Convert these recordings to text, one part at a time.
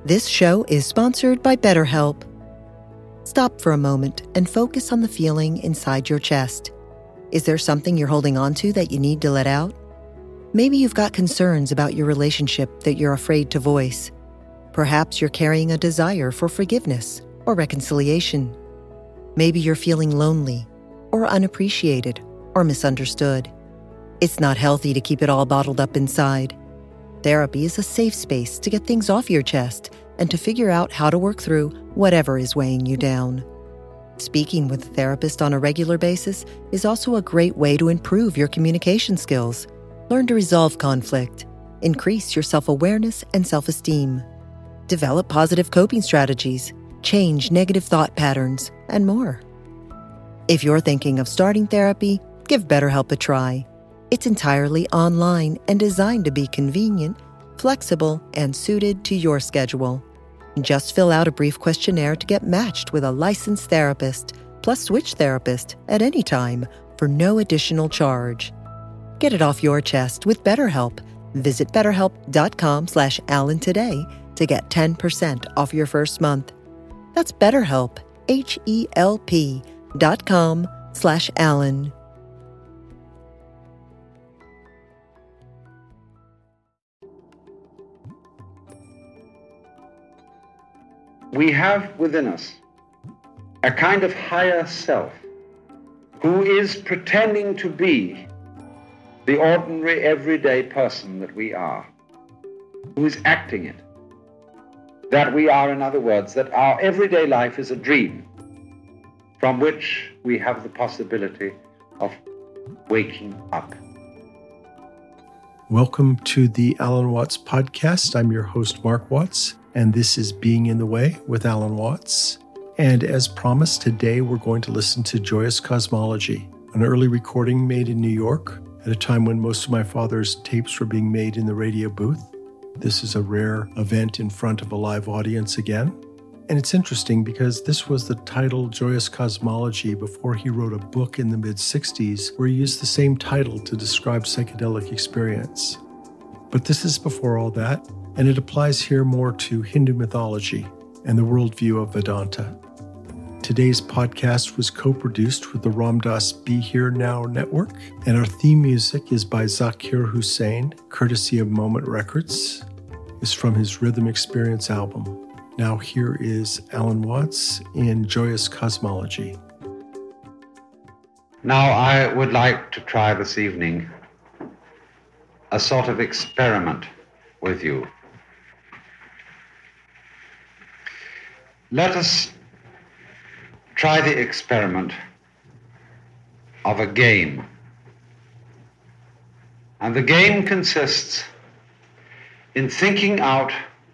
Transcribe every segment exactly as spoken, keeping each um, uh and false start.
This show is sponsored by BetterHelp. Stop for a moment and focus on the feeling inside your chest. Is there something you're holding on to that you need to let out? Maybe you've got concerns about your relationship that you're afraid to voice. Perhaps you're carrying a desire for forgiveness or reconciliation. Maybe you're feeling lonely or unappreciated or misunderstood. It's not healthy to keep it all bottled up inside. Therapy is a safe space to get things off your chest and to figure out how to work through whatever is weighing you down. Speaking with a therapist on a regular basis is also a great way to improve your communication skills, learn to resolve conflict, increase your self-awareness and self-esteem, develop positive coping strategies, change negative thought patterns, and more. If you're thinking of starting therapy, give BetterHelp a try. It's entirely online and designed to be convenient, flexible, and suited to your schedule. Just fill out a brief questionnaire to get matched with a licensed therapist, plus switch therapist at any time for no additional charge. Get it off your chest with BetterHelp. Visit betterhelp.com slash Alan today to get ten percent off your first month. That's BetterHelp, H-E-L-P dot com slash Alan. We have within us a kind of higher self who is pretending to be the ordinary, everyday person that we are, who is acting it. That we are, in other words, that our everyday life is a dream from which we have the possibility of waking up. Welcome to the Alan Watts podcast. I'm your host, Mark Watts, and this is Being in the Way with Alan Watts. And as promised, today we're going to listen to Joyous Cosmology, an early recording made in New York at a time when most of my father's tapes were being made in the radio booth. This is a rare event in front of a live audience again. And it's interesting because this was the title Joyous Cosmology before he wrote a book in the mid-sixties where he used the same title to describe psychedelic experience. But this is before all that, and it applies here more to Hindu mythology and the worldview of Vedanta. Today's podcast was co-produced with the Ram Dass Be Here Now Network, and our theme music is by Zakir Hussain, courtesy of Moment Records. It's from his Rhythm Experience album. Now here is Alan Watts in Joyous Cosmology. Now I would like to try this evening a sort of experiment with you. Let us try the experiment of a game. And the game consists in thinking out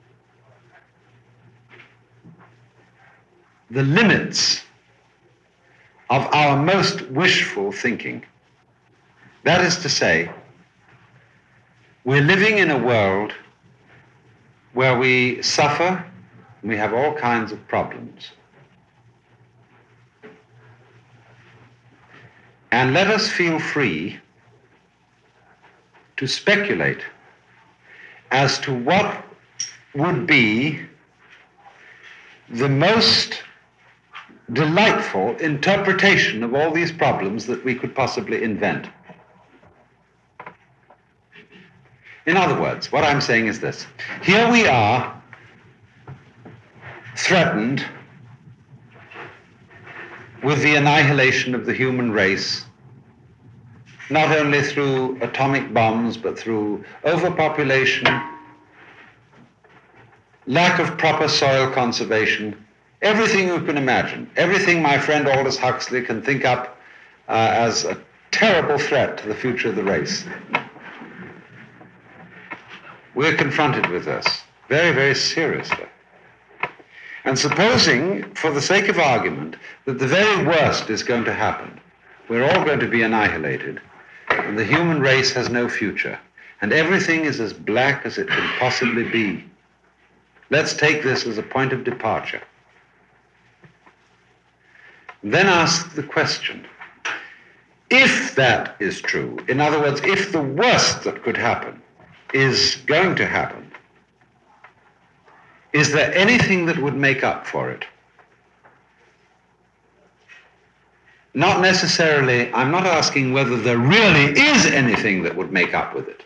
the limits of our most wishful thinking. That is to say, we're living in a world where we suffer and we have all kinds of problems. And let us feel free to speculate as to what would be the most delightful interpretation of all these problems that we could possibly invent. In other words, what I'm saying is this. Here we are, threatened with the annihilation of the human race, not only through atomic bombs, but through overpopulation, lack of proper soil conservation, everything you can imagine, everything my friend Aldous Huxley can think up uh, as a terrible threat to the future of the race. We're confronted with this very, very seriously. And supposing, for the sake of argument, that the very worst is going to happen, we're all going to be annihilated, and the human race has no future, and everything is as black as it can possibly be. Let's take this as a point of departure. Then ask the question, if that is true, in other words, if the worst that could happen is going to happen, is there anything that would make up for it? Not necessarily, I'm not asking whether there really is anything that would make up with it.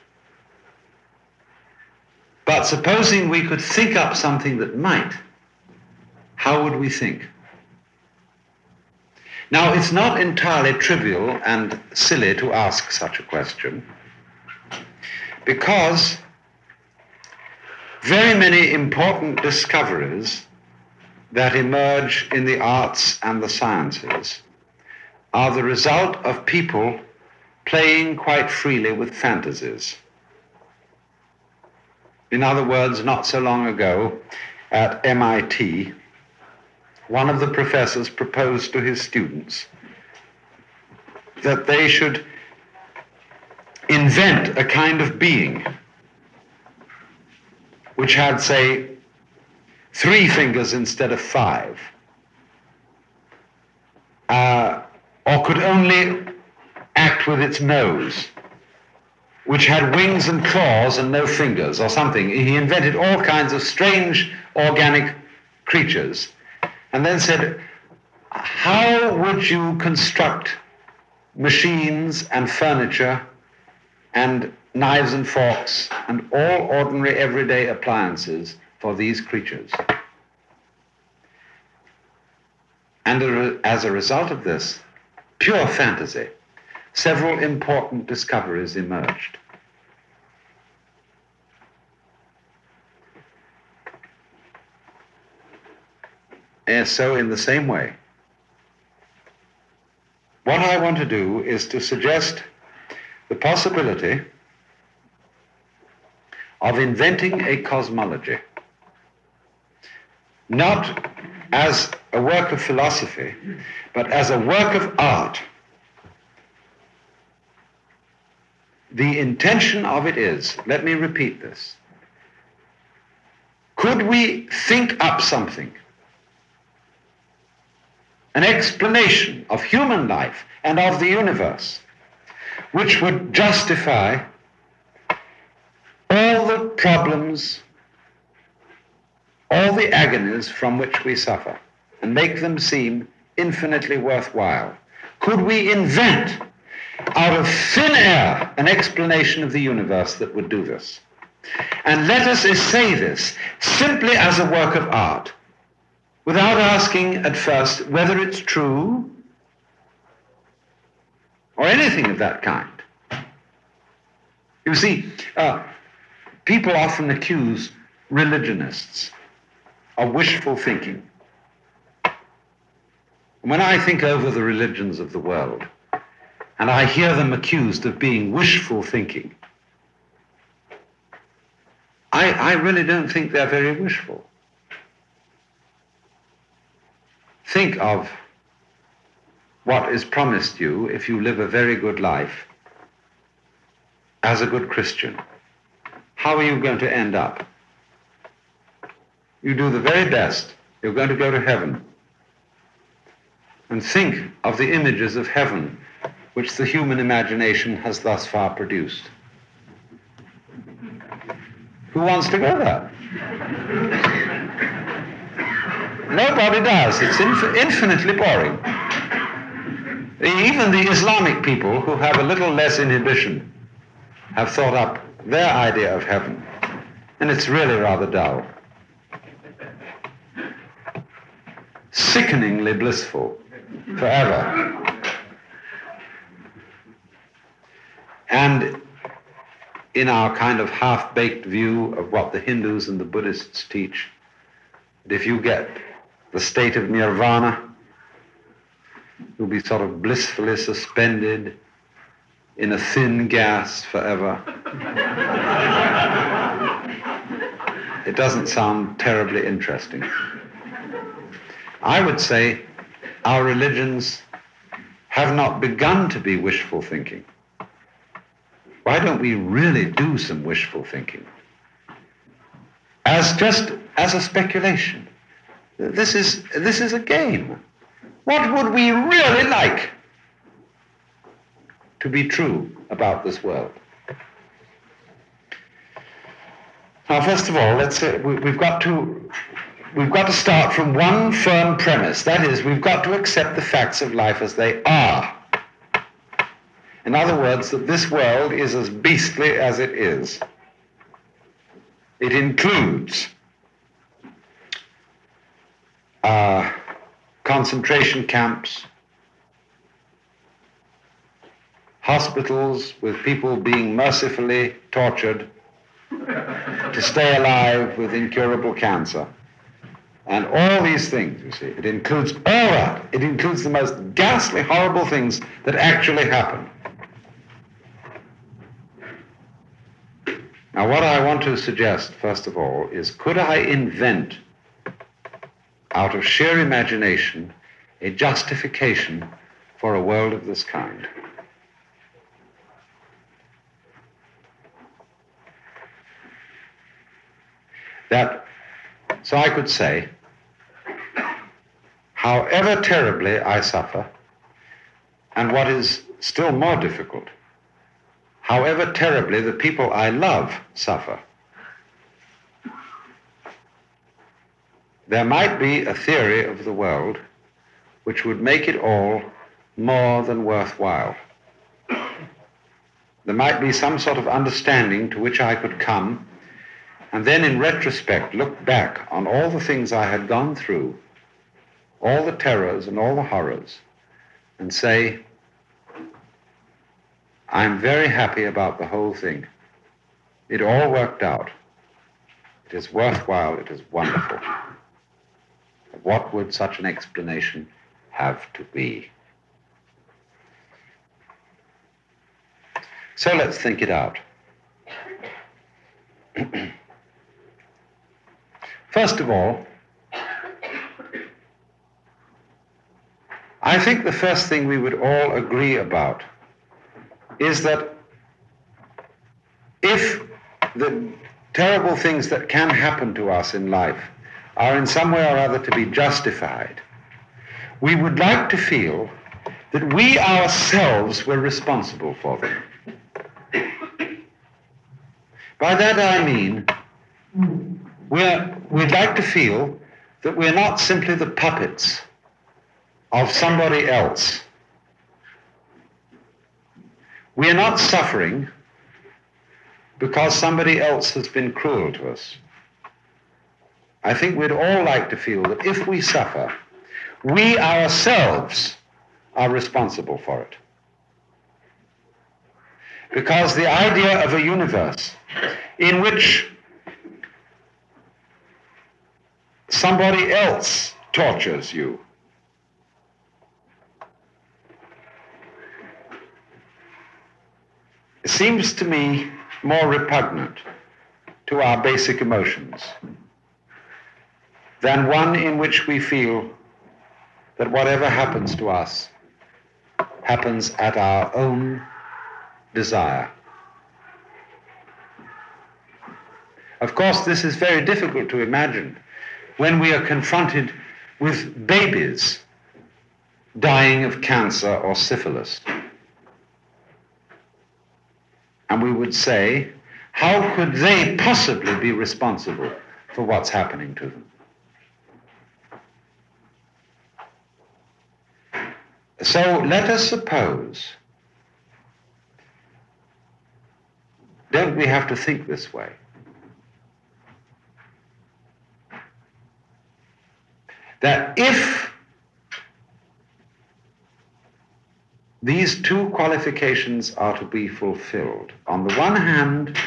But supposing we could think up something that might, how would we think? Now, it's not entirely trivial and silly to ask such a question, because very many important discoveries that emerge in the arts and the sciences are the result of people playing quite freely with fantasies. In other words, not so long ago at M I T, one of the professors proposed to his students that they should invent a kind of being which had, say, three fingers instead of five, uh, or could only act with its nose, which had wings and claws and no fingers or something. He invented all kinds of strange organic creatures and then said, how would you construct machines and furniture and knives and forks and all ordinary everyday appliances for these creatures? And as a result of this, pure fantasy, several important discoveries emerged. And so in the same way, what I want to do is to suggest the possibility of inventing a cosmology, not as a work of philosophy, but as a work of art. The intention of it is, let me repeat this, could we think up something, an explanation of human life and of the universe, which would justify all the problems, all the agonies from which we suffer, and make them seem infinitely worthwhile? Could we invent out of thin air an explanation of the universe that would do this? And let us essay this simply as a work of art, without asking at first whether it's true or anything of that kind. You see, uh, people often accuse religionists of wishful thinking. When I think over the religions of the world, and I hear them accused of being wishful thinking, I, I really don't think they're very wishful. Think of what is promised you if you live a very good life as a good Christian. How are you going to end up? You do the very best. You're going to go to heaven. And think of the images of heaven which the human imagination has thus far produced. Who wants to go there? Nobody does. It's inf- infinitely boring. Even the Islamic people, who have a little less inhibition, have thought up their idea of heaven, and it's really rather dull. Sickeningly blissful, forever. And in our kind of half-baked view of what the Hindus and the Buddhists teach, that if you get the state of nirvana, you'll be sort of blissfully suspended in a thin gas forever. It doesn't sound terribly interesting. I would say our religions have not begun to be wishful thinking. Why don't we really do some wishful thinking? As just as a speculation. This is, this is a game. What would we really like to be true about this world? Now, first of all, let's say we, we've got to we've got to start from one firm premise. That is, we've got to accept the facts of life as they are. In other words, that this world is as beastly as it is. It includes uh, concentration camps, hospitals with people being mercifully tortured to stay alive with incurable cancer, and all these things, you see. It includes all that. It includes the most ghastly, horrible things that actually happen. Now, what I want to suggest, first of all, is could I invent, out of sheer imagination, a justification for a world of this kind? That, so I could say, however terribly I suffer, and what is still more difficult, however terribly the people I love suffer, there might be a theory of the world which would make it all more than worthwhile. There might be some sort of understanding to which I could come, and then in retrospect look back on all the things I had gone through, all the terrors and all the horrors, and say, I'm very happy about the whole thing. It all worked out. It is worthwhile. It is wonderful. What would such an explanation have to be? So let's think it out. First of all, I think the first thing we would all agree about is that if the terrible things that can happen to us in life are in some way or other to be justified, we would like to feel that we ourselves were responsible for them. By that I mean, we're, we'd like to feel that we're not simply the puppets of somebody else. We are not suffering because somebody else has been cruel to us. I think we'd all like to feel that if we suffer, we ourselves are responsible for it. Because the idea of a universe in which somebody else tortures you seems to me more repugnant to our basic emotions than one in which we feel that whatever happens to us happens at our own desire. Of course, this is very difficult to imagine when we are confronted with babies dying of cancer or syphilis. And we would say, how could they possibly be responsible for what's happening to them? So let us suppose, don't we have to think this way? That if these two qualifications are to be fulfilled, on the one hand,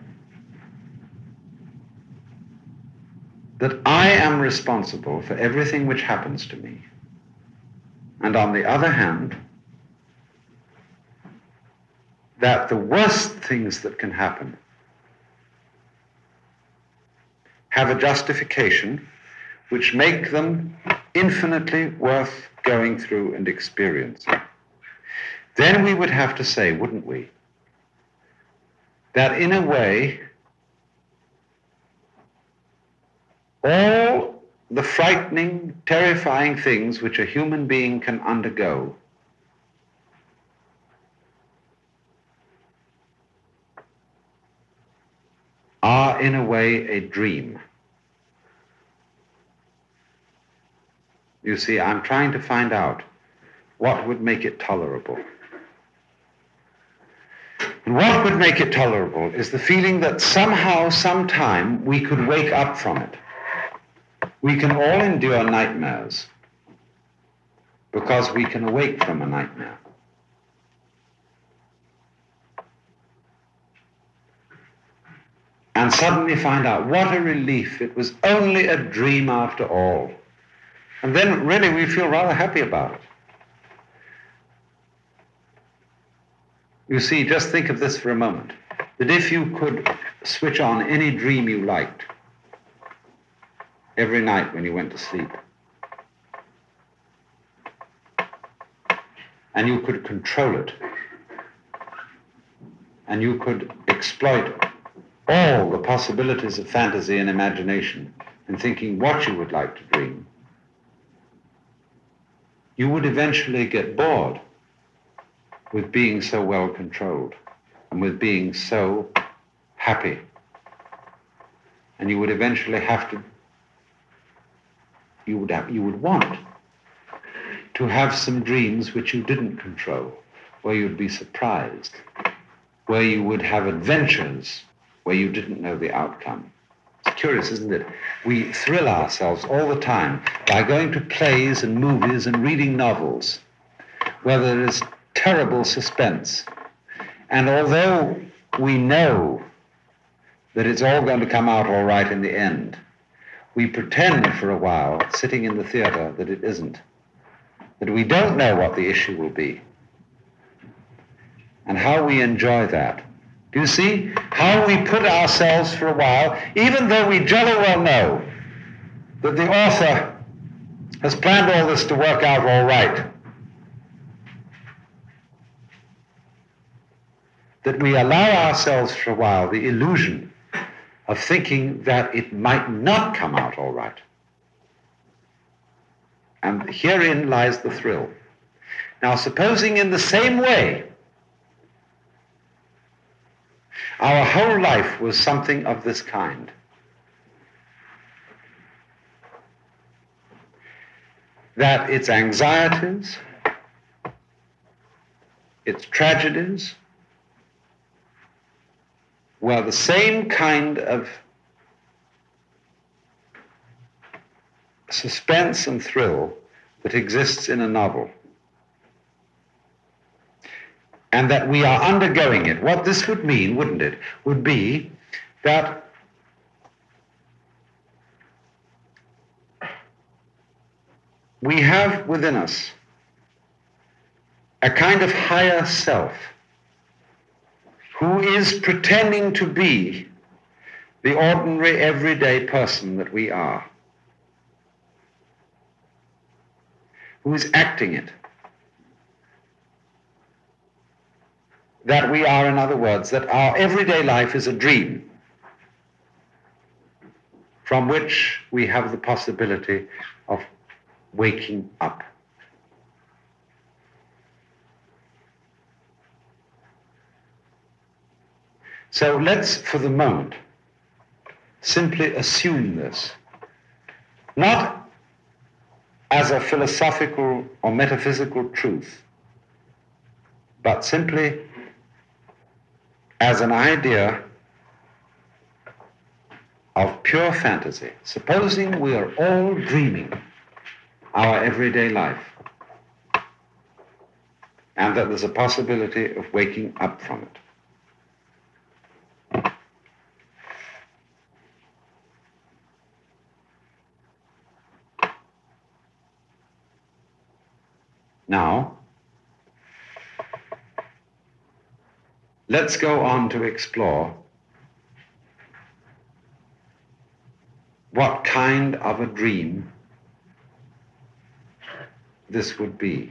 that I am responsible for everything which happens to me, and on the other hand, that the worst things that can happen have a justification which make them infinitely worth going through and experiencing, then we would have to say, wouldn't we, that in a way, all the frightening, terrifying things which a human being can undergo are in a way, a dream. You see, I'm trying to find out what would make it tolerable. And what would make it tolerable is the feeling that somehow, sometime, we could wake up from it. We can all endure nightmares because we can awake from a nightmare. And suddenly find out what a relief. It was only a dream after all. And then really we feel rather happy about it. You see, just think of this for a moment, that if you could switch on any dream you liked every night when you went to sleep, and you could control it, and you could exploit all the possibilities of fantasy and imagination in thinking what you would like to dream, you would eventually get bored with being so well controlled and with being so happy. And you would eventually have to, you would have, you would want to have some dreams which you didn't control, where you'd be surprised, where you would have adventures where you didn't know the outcome. It's curious, isn't it? We thrill ourselves all the time by going to plays and movies and reading novels where there is terrible suspense. And although we know that it's all going to come out all right in the end, we pretend for a while, sitting in the theater, that it isn't, that we don't know what the issue will be, and how we enjoy that. Do you see how we put ourselves for a while, even though we jolly well know that the author has planned all this to work out all right, that we allow ourselves for a while the illusion of thinking that it might not come out all right. And herein lies the thrill. Now, supposing in the same way our whole life was something of this kind, that its anxieties, its tragedies, were the same kind of suspense and thrill that exists in a novel, and that we are undergoing it. What this would mean, wouldn't it, would be that we have within us a kind of higher self who is pretending to be the ordinary, everyday person that we are, who is acting it. That we are, in other words, that our everyday life is a dream from which we have the possibility of waking up. So let's, for the moment, simply assume this, not as a philosophical or metaphysical truth, but simply as an idea of pure fantasy. Supposing we are all dreaming our everyday life, and that there's a possibility of waking up from it. Now, let's go on to explore what kind of a dream this would be.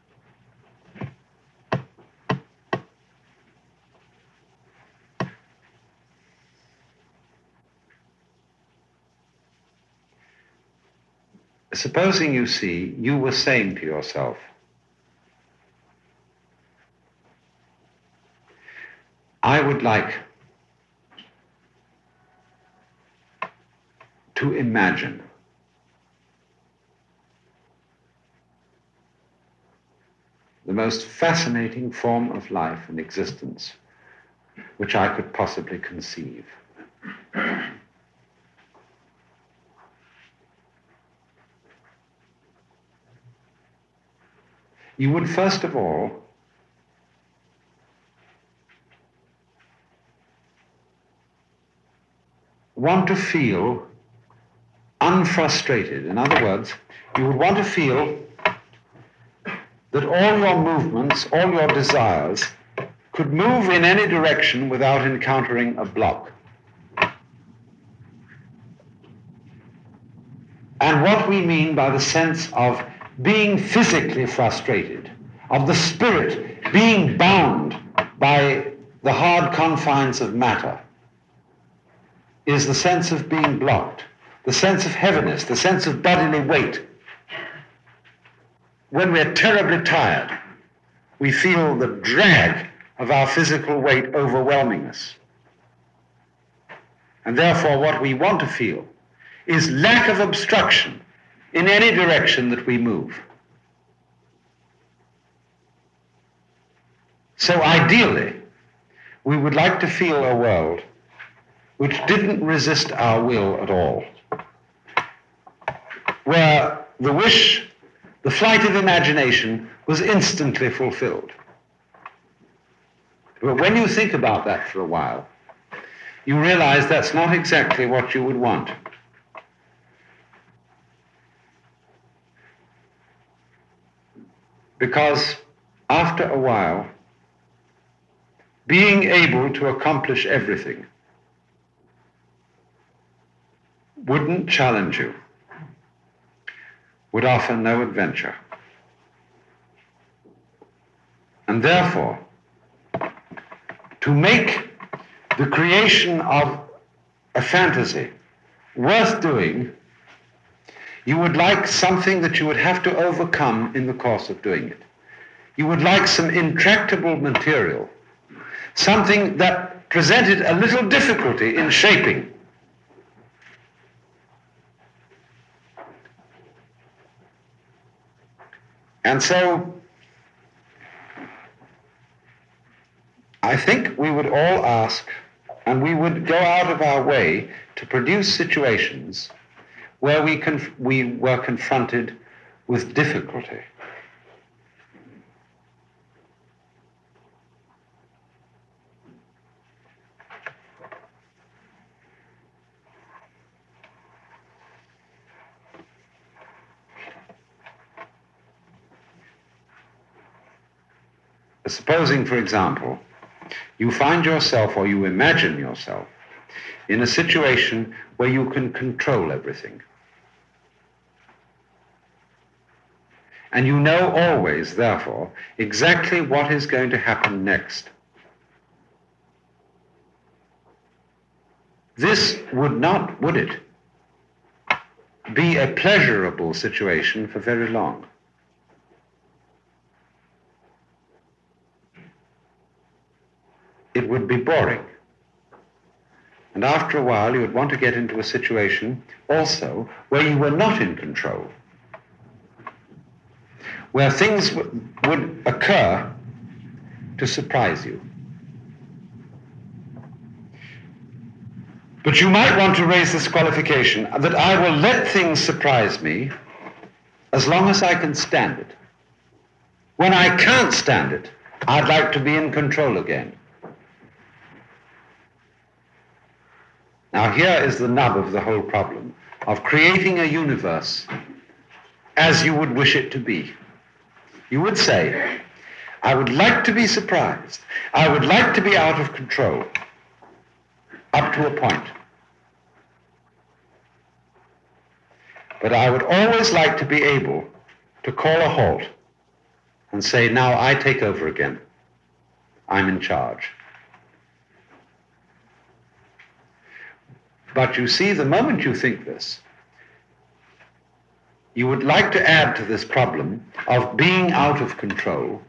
Supposing, you see, you were saying to yourself, I would like to imagine. The most fascinating form of life and existence which I could possibly conceive. You would first of all want to feel unfrustrated. In other words, you would want to feel that all your movements, all your desires could move in any direction without encountering a block. And what we mean by the sense of being physically frustrated, of the spirit being bound by the hard confines of matter, is the sense of being blocked, the sense of heaviness, the sense of bodily weight. When we're terribly tired, we feel the drag of our physical weight overwhelming us. And therefore, what we want to feel is lack of obstruction in any direction that we move. So ideally, we would like to feel a world which didn't resist our will at all, where the wish, the flight of imagination was instantly fulfilled. But when you think about that for a while, you realize that's not exactly what you would want. Because after a while, being able to accomplish everything wouldn't challenge you, would offer no adventure. And therefore, to make the creation of a fantasy worth doing, you would like something that you would have to overcome in the course of doing it. You would like some intractable material, something that presented a little difficulty in shaping. And so, I think we would all ask, and we would go out of our way to produce situations where we, conf- we were confronted with difficulty. Supposing, for example, you find yourself or you imagine yourself in a situation where you can control everything. And you know always, therefore, exactly what is going to happen next. This would not, would it, be a pleasurable situation for very long. It would be boring. And after a while, you would want to get into a situation also where you were not in control, where things w- would occur to surprise you. But you might want to raise this qualification that I will let things surprise me as long as I can stand it. When I can't stand it, I'd like to be in control again. Now here is the nub of the whole problem of creating a universe as you would wish it to be. You would say, I would like to be surprised. I would like to be out of control up to a point. But I would always like to be able to call a halt and say, now I take over again. I'm in charge. But you see, the moment you think this, you would like to add to this problem of being out of control.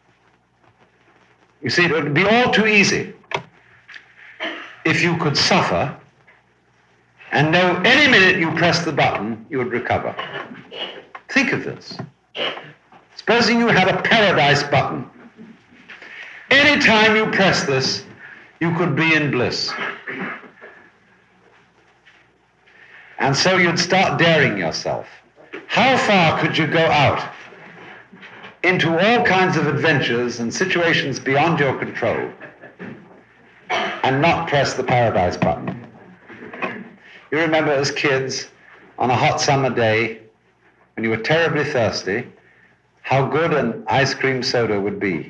You see, it would be all too easy if you could suffer and know any minute you press the button, you would recover. Think of this. Supposing you had a paradise button. Any time you press this, you could be in bliss. And so you'd start daring yourself. How far could you go out into all kinds of adventures and situations beyond your control and not press the paradise button? You remember as kids, on a hot summer day, when you were terribly thirsty, how good an ice cream soda would be.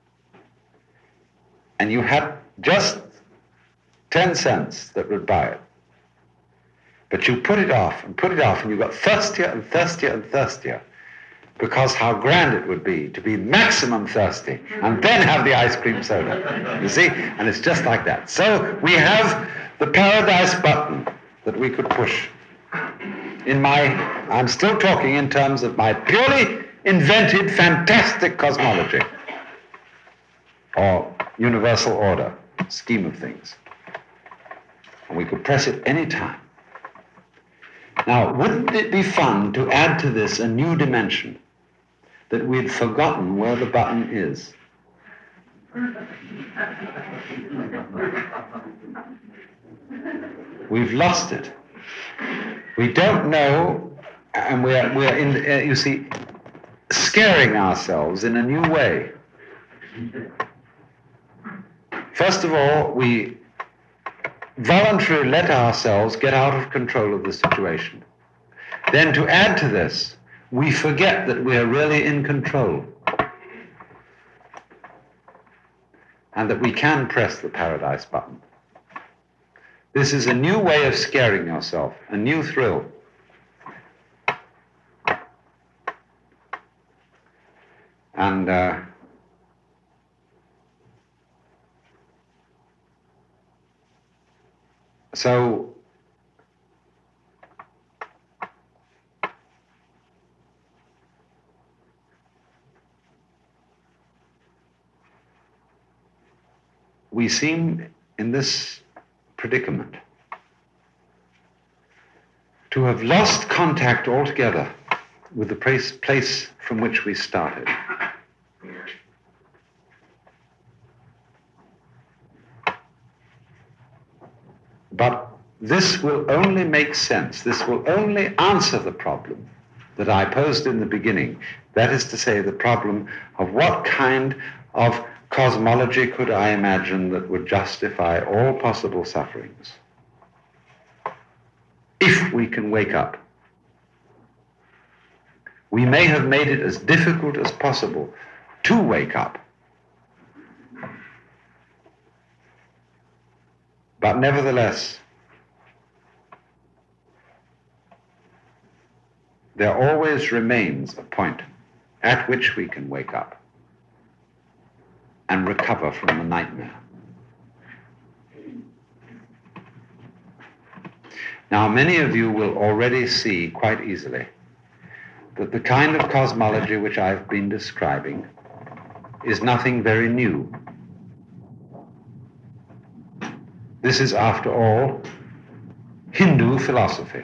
And you had just ten cents that would buy it. But you put it off and put it off, and you got thirstier and thirstier and thirstier, because how grand it would be to be maximum thirsty and then have the ice cream soda. You see? And it's just like that. So we have the paradise button that we could push. In my, I'm still talking in terms of my purely invented, fantastic cosmology, or universal order, scheme of things. And we could press it any time. Now, wouldn't it be fun to add to this a new dimension, that we'd forgotten where the button is? We've lost it. We don't know, and we're, we're in, uh, you see, scaring ourselves in a new way. First of all, we voluntarily let ourselves get out of control of the situation. Then to add to this, we forget that we're really in control and that we can press the paradise button. This is a new way of scaring yourself, a new thrill. And uh, so we seem in this predicament to have lost contact altogether with the place, place from which we started. But this will only make sense, this will only answer the problem that I posed in the beginning. That is to say, the problem of what kind of cosmology could I imagine that would justify all possible sufferings? If we can wake up. We may have made it as difficult as possible to wake up. But nevertheless, there always remains a point at which we can wake up and recover from the nightmare. Now, many of you will already see quite easily that the kind of cosmology which I've been describing is nothing very new. This is, after all, Hindu philosophy.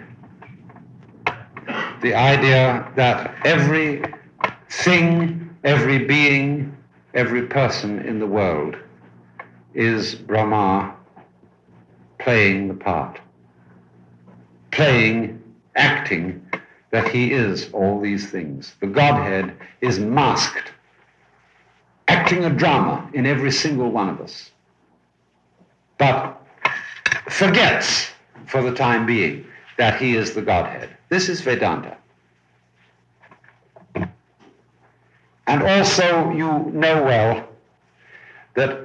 The idea that every thing, every being, every person in the world is Brahma playing the part, playing, acting that he is all these things. The Godhead is masked, acting a drama in every single one of us, but forgets for the time being that he is the Godhead. This is Vedanta. And also, you know well that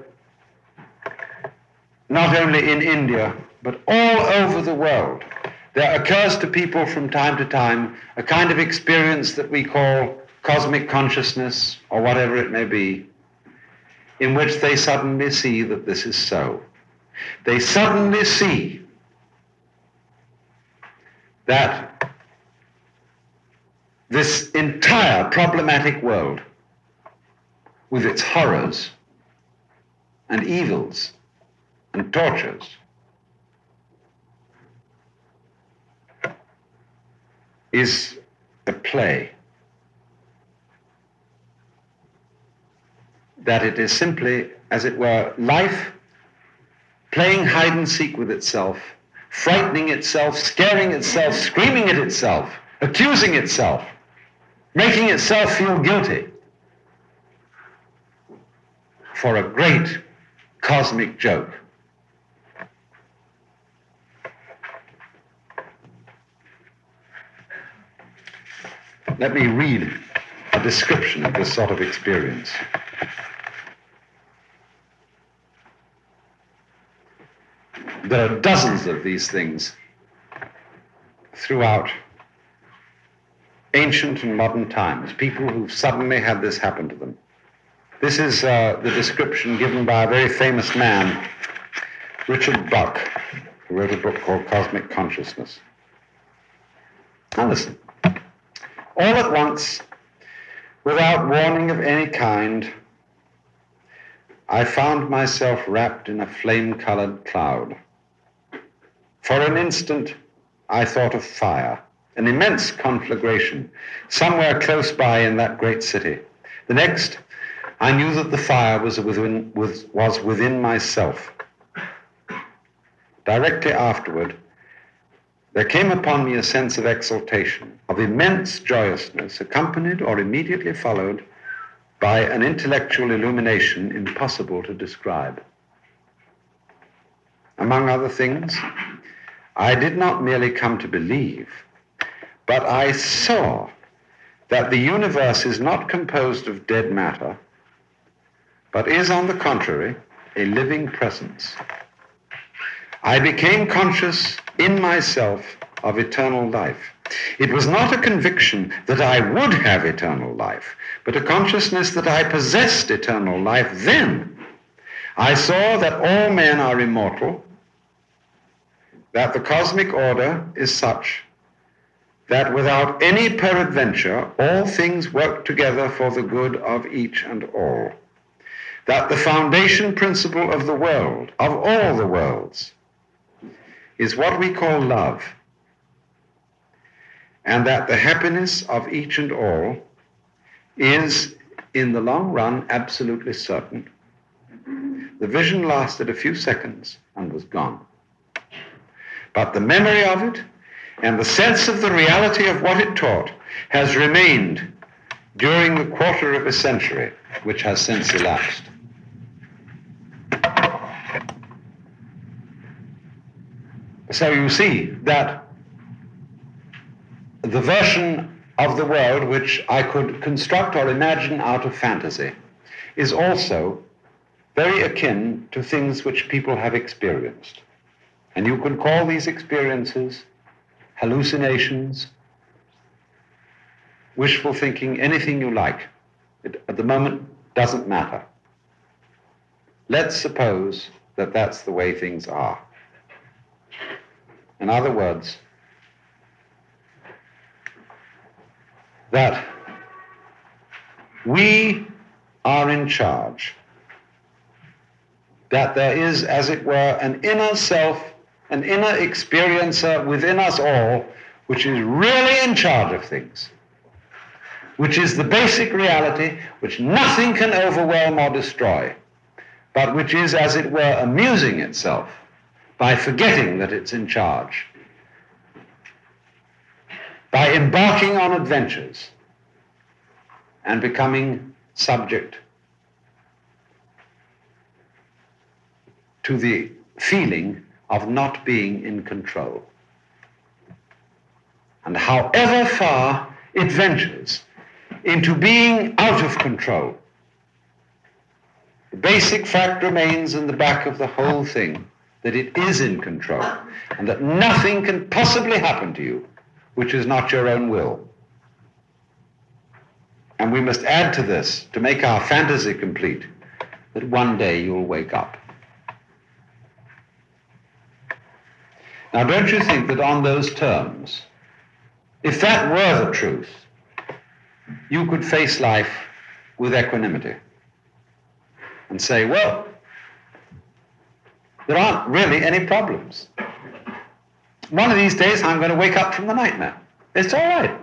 not only in India, but all over the world, there occurs to people from time to time a kind of experience that we call cosmic consciousness, or whatever it may be, in which they suddenly see that this is so. They suddenly see that this entire problematic world, with its horrors and evils and tortures, is a play. That it is simply, as it were, life playing hide and seek with itself, frightening itself, scaring itself, screaming at itself, accusing itself, making itself feel guilty for a great cosmic joke. Let me read a description of this sort of experience. There are dozens of these things throughout ancient and modern times, people who've suddenly had this happen to them. This is uh, the description given by a very famous man, Richard Buck, who wrote a book called Cosmic Consciousness. Now listen. All at once, without warning of any kind, I found myself wrapped in a flame-colored cloud. For an instant, I thought of fire, an immense conflagration, somewhere close by in that great city. The next, I knew that the fire was within, was, was within myself. Directly afterward, there came upon me a sense of exaltation, of immense joyousness, accompanied or immediately followed by an intellectual illumination impossible to describe. Among other things, I did not merely come to believe, but I saw that the universe is not composed of dead matter, but is, on the contrary, a living presence. I became conscious in myself of eternal life. It was not a conviction that I would have eternal life, but a consciousness that I possessed eternal life then. I saw that all men are immortal, that the cosmic order is such that without any peradventure all things work together for the good of each and all, that the foundation principle of the world, of all the worlds, is what we call love, and that the happiness of each and all is, in the long run, absolutely certain. The vision lasted a few seconds and was gone. But the memory of it and the sense of the reality of what it taught has remained during the quarter of a century which has since elapsed. So you see that the version of the world which I could construct or imagine out of fantasy is also very akin to things which people have experienced. And you can call these experiences hallucinations, wishful thinking, anything you like. It, at the moment, doesn't matter. Let's suppose that that's the way things are. In other words, that we are in charge, that there is, as it were, an inner self, an inner experiencer within us all, which is really in charge of things, which is the basic reality which nothing can overwhelm or destroy, but which is, as it were, amusing itself by forgetting that it's in charge, by embarking on adventures and becoming subject to the feeling of not being in control. And however far it ventures into being out of control, the basic fact remains in the back of the whole thing that it is in control and that nothing can possibly happen to you which is not your own will. And we must add to this, to make our fantasy complete, that one day you'll wake up. Now, don't you think that on those terms, if that were the truth, you could face life with equanimity and say, well, there aren't really any problems. One of these days, I'm going to wake up from the nightmare. It's all right.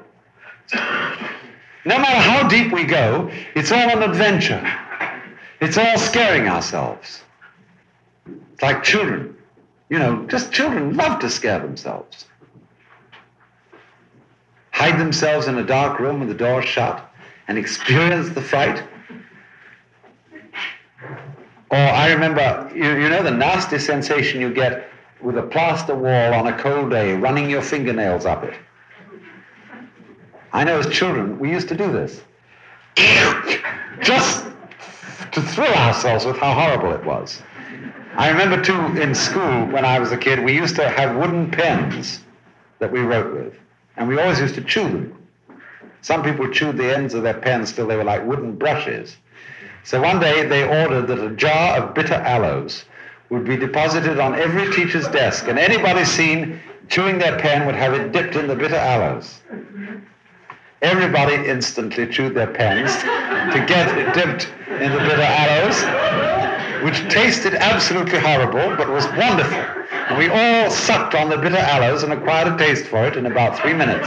No matter how deep we go, it's all an adventure. It's all scaring ourselves. It's like children. You know, just children love to scare themselves. Hide themselves in a dark room with the door shut and experience the fright. Or I remember, you, you know the nasty sensation you get with a plaster wall on a cold day, running your fingernails up it. I know as children, we used to do this. Just to thrill ourselves with how horrible it was. I remember too, in school, when I was a kid, we used to have wooden pens that we wrote with. And we always used to chew them. Some people chewed the ends of their pens till they were like wooden brushes. So one day they ordered that a jar of bitter aloes would be deposited on every teacher's desk, and anybody seen chewing their pen would have it dipped in the bitter aloes. Everybody instantly chewed their pens to get it dipped in the bitter aloes, which tasted absolutely horrible, but was wonderful. And we all sucked on the bitter aloes and acquired a taste for it in about three minutes.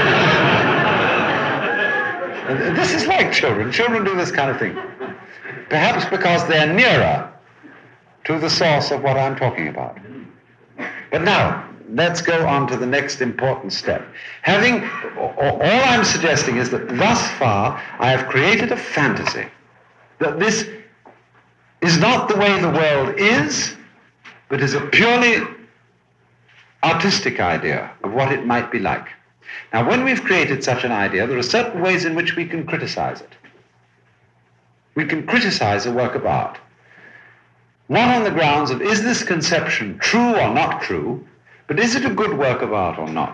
And this is like children. Children do this kind of thing. Perhaps because they're nearer to the source of what I'm talking about. But now, let's go on to the next important step. Having, all I'm suggesting is that thus far I have created a fantasy that this is not the way the world is, but is a purely artistic idea of what it might be like. Now, when we've created such an idea, there are certain ways in which we can criticize it. We can criticize a work of art. Not on the grounds of, is this conception true or not true, but is it a good work of art or not?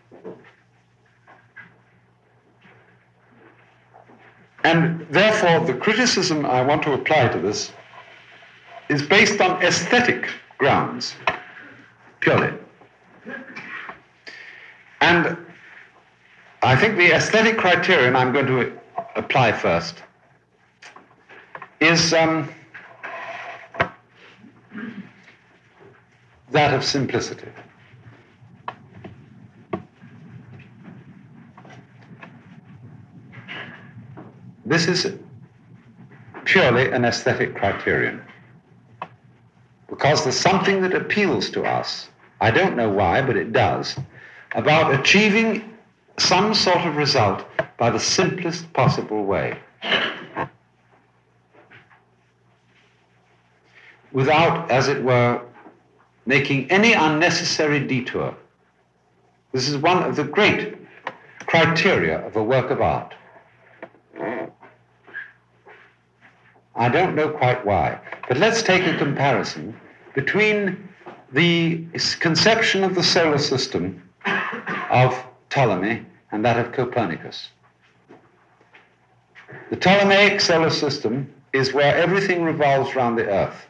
And therefore, the criticism I want to apply to this is based on aesthetic grounds, purely. And I think the aesthetic criterion I'm going to apply first is um, that of simplicity. This is purely an aesthetic criterion, because there's something that appeals to us, I don't know why, but it does, about achieving some sort of result by the simplest possible way, without, as it were, making any unnecessary detour. This is one of the great criteria of a work of art. I don't know quite why, but let's take a comparison between the conception of the solar system of Ptolemy and that of Copernicus. The Ptolemaic solar system is where everything revolves around the Earth.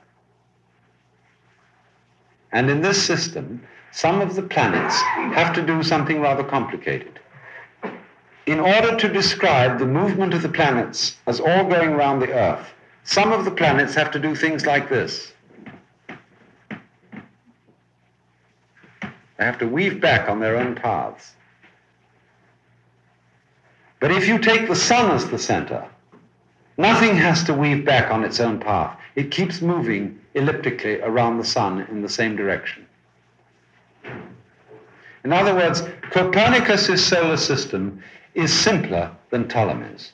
And in this system, some of the planets have to do something rather complicated. In order to describe the movement of the planets as all going around the Earth, some of the planets have to do things like this. They have to weave back on their own paths. But if you take the sun as the center, nothing has to weave back on its own path. It keeps moving elliptically around the sun in the same direction. In other words, Copernicus' solar system is simpler than Ptolemy's.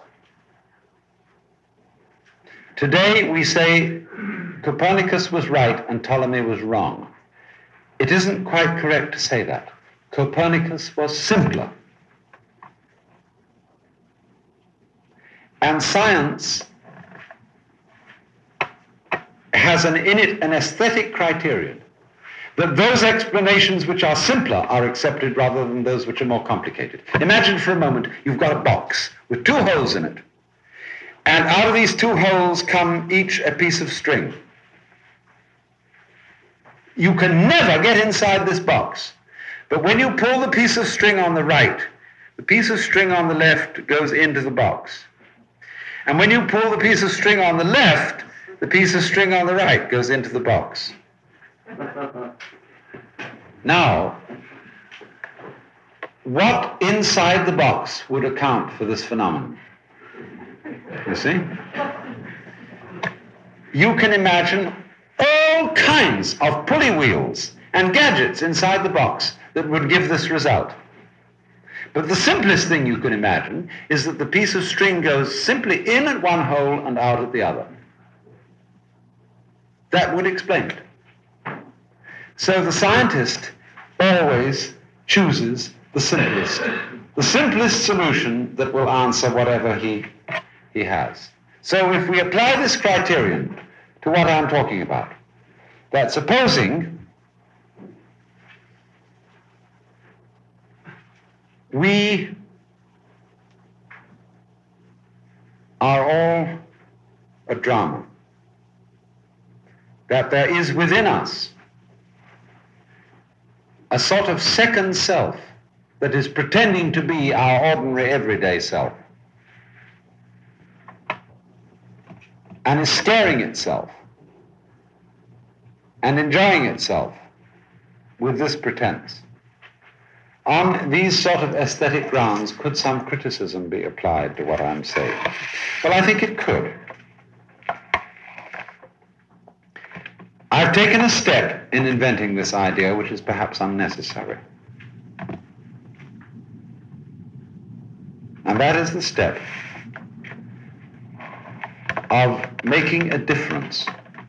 Today we say Copernicus was right and Ptolemy was wrong. It isn't quite correct to say that. Copernicus was simpler. And science has an, in it an aesthetic criterion, that those explanations which are simpler are accepted rather than those which are more complicated. Imagine for a moment you've got a box with two holes in it, and out of these two holes come each a piece of string. You can never get inside this box, but when you pull the piece of string on the right, the piece of string on the left goes into the box. And when you pull the piece of string on the left, the piece of string on the right goes into the box. Now, what inside the box would account for this phenomenon? You see? You can imagine all kinds of pulley wheels and gadgets inside the box that would give this result. But the simplest thing you can imagine is that the piece of string goes simply in at one hole and out at the other. That would explain it. So the scientist always chooses the simplest, the simplest solution that will answer whatever he, he has. So if we apply this criterion to what I'm talking about, that supposing we are all a drama, that there is within us a sort of second self that is pretending to be our ordinary everyday self and is scaring itself and enjoying itself with this pretense. On these sort of aesthetic grounds, could some criticism be applied to what I'm saying? Well, I think it could. I've taken a step in inventing this idea which is perhaps unnecessary. And that is the step of making a difference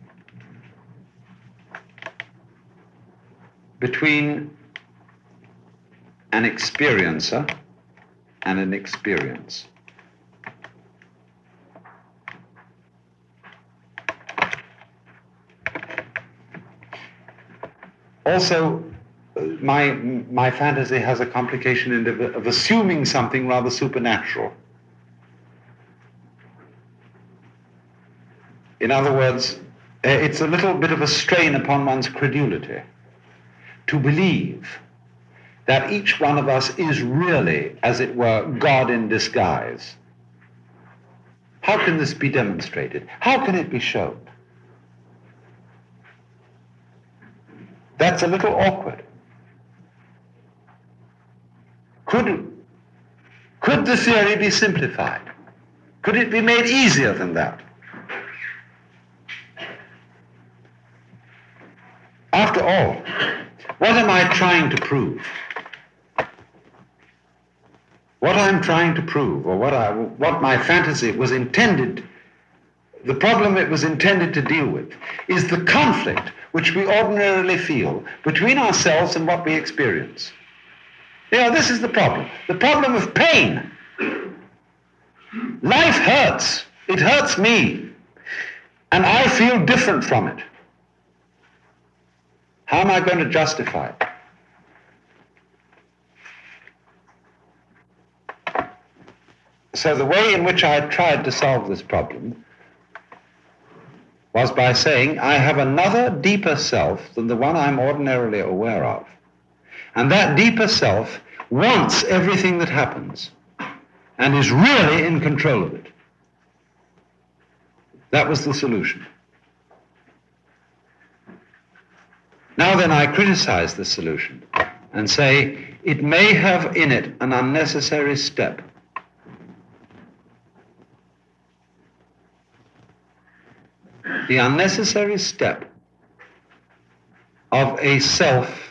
between an experiencer and an experience. Also, my, my fantasy has a complication in of, of assuming something rather supernatural. In other words, it's a little bit of a strain upon one's credulity to believe that each one of us is really, as it were, God in disguise. How can this be demonstrated? How can it be shown? That's a little awkward. Could, could the theory be simplified? Could it be made easier than that? After all, what am I trying to prove? What I'm trying to prove, or what, I, what my fantasy was intended, the problem it was intended to deal with, is the conflict which we ordinarily feel between ourselves and what we experience. You know, this is the problem. The problem of pain. Life hurts. It hurts me. And I feel different from it. How am I going to justify it? So the way in which I tried to solve this problem was by saying, I have another deeper self than the one I'm ordinarily aware of. And that deeper self wants everything that happens and is really in control of it. That was the solution. Now then, I criticize the solution and say it may have in it an unnecessary step. The unnecessary step of a self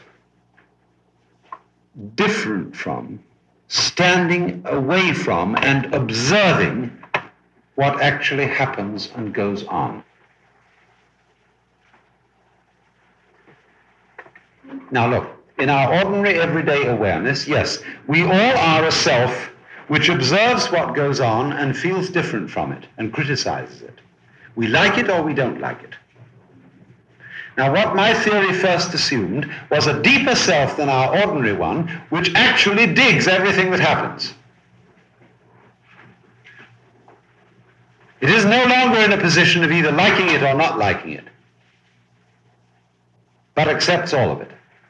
different from, standing away from, and observing what actually happens and goes on. Now look, in our ordinary everyday awareness, yes, we all are a self which observes what goes on and feels different from it and criticizes it. We like it or we don't like it. Now, what my theory first assumed was a deeper self than our ordinary one, which actually digs everything that happens. It is no longer in a position of either liking it or not liking it, but accepts all of it.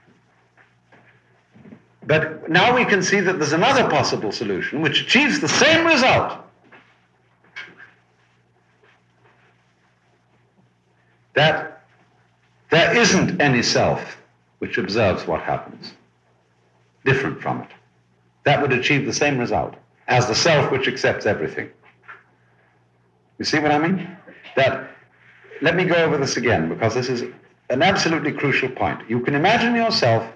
But now we can see that there's another possible solution which achieves the same result. That there isn't any self which observes what happens, different from it. that would achieve the same result as the self which accepts everything. You see what I mean? That, let me go over this again, because this is an absolutely crucial point. You can imagine yourself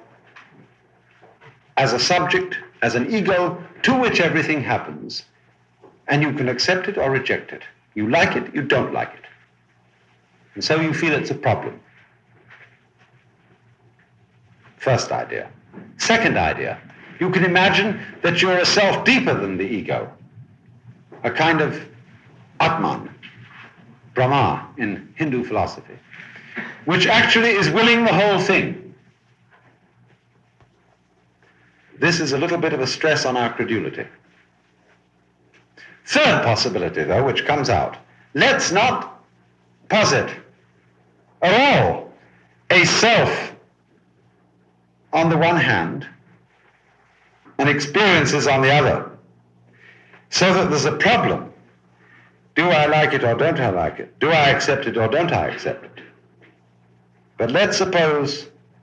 as a subject, as an ego to which everything happens, and you can accept it or reject it. You like it, you don't like it. And so you feel it's a problem. First idea. Second idea, you can imagine that you're a self deeper than the ego, a kind of Atman, Brahma in Hindu philosophy, which actually is willing the whole thing. This is a little bit of a stress on our credulity. Third possibility, though, which comes out, let's not posit at all a self on the one hand and experiences on the other, so that there's a problem. Do I like it or don't I like it? Do I accept it or don't I accept it? But let's suppose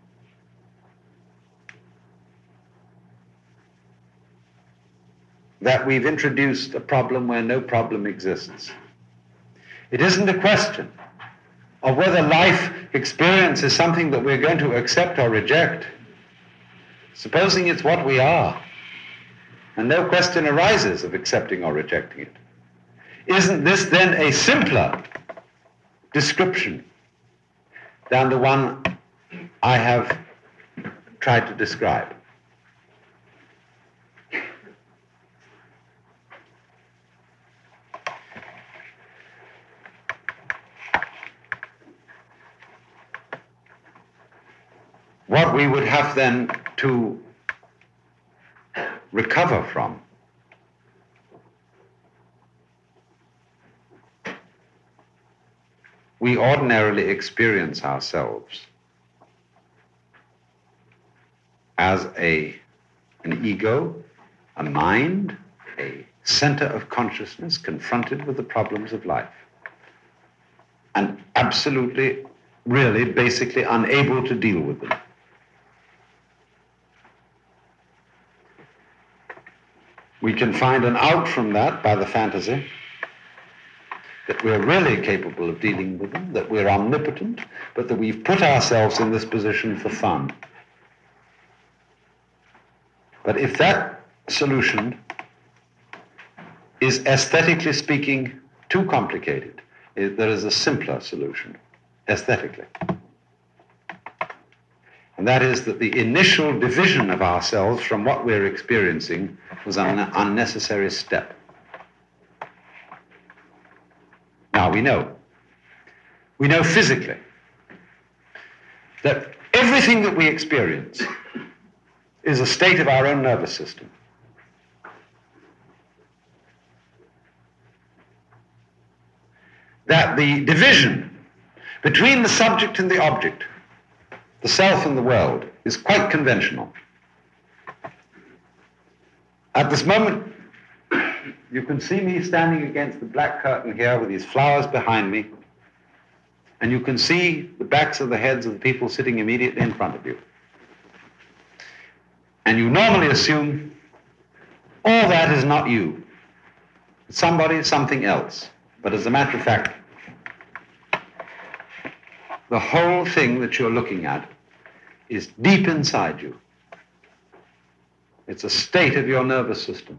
that we've introduced a problem where no problem exists. It isn't a question of whether life experience is something that we're going to accept or reject. Supposing it's what we are, and no question arises of accepting or rejecting it, isn't this then a simpler description than the one I have tried to describe? What we would have then to recover from we ordinarily experience ourselves as a, an ego, a mind, a center of consciousness confronted with the problems of life, and absolutely, really, basically unable to deal with them. We can find an out from that by the fantasy that we're really capable of dealing with them, that we're omnipotent, but that we've put ourselves in this position for fun. But if that solution is, aesthetically speaking, too complicated, there is a simpler solution, aesthetically. And that is that the initial division of ourselves from what we're experiencing was an unnecessary step. Now we know, we know physically that everything that we experience is a state of our own nervous system. That the division between the subject and the object, the self and the world, is quite conventional. At this moment, you can see me standing against the black curtain here with these flowers behind me, and you can see the backs of the heads of the people sitting immediately in front of you. And you normally assume all that is not you. It's somebody, something else. But as a matter of fact, the whole thing that you're looking at is deep inside you. It's a state of your nervous system.